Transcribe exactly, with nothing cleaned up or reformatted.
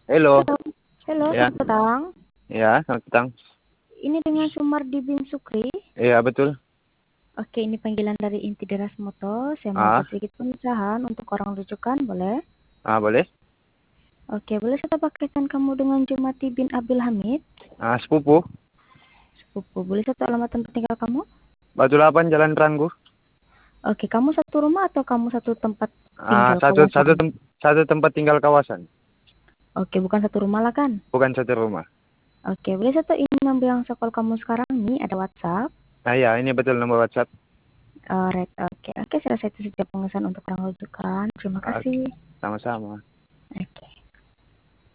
Halo, Halo, halo, ya, selamat petang. ya, selamat petang. Ini dengan Sumardi Bim Sukri. Iya, betul. Oke, ini panggilan dari Inti Deras Moto. Saya mau Ah, buat sedikit pemecahan untuk orang rujukan, boleh? ah, boleh. Oke, boleh saya pakaikan kamu dengan Jumati bin Abdul Hamid? Ah, sepupu. Sepupu, boleh satu alamat tempat tinggal kamu? Batu Lapan, Jalan Ranggu. Oke, kamu satu rumah atau kamu satu tempat Ah, tinggal satu, satu, kawasan? tem satu tempat tinggal kawasan. Oke, bukan satu rumah lah kan? Bukan satu rumah. Oke, boleh satu ini membilang sekolah kamu sekarang nih, ada WhatsApp. Ah, ya, ini betul nomor WhatsApp. Alright, oke. Oke, saya rasa itu setiap pengesahan untuk orang rujukan. Terima Oke, kasih. sama-sama. Oke.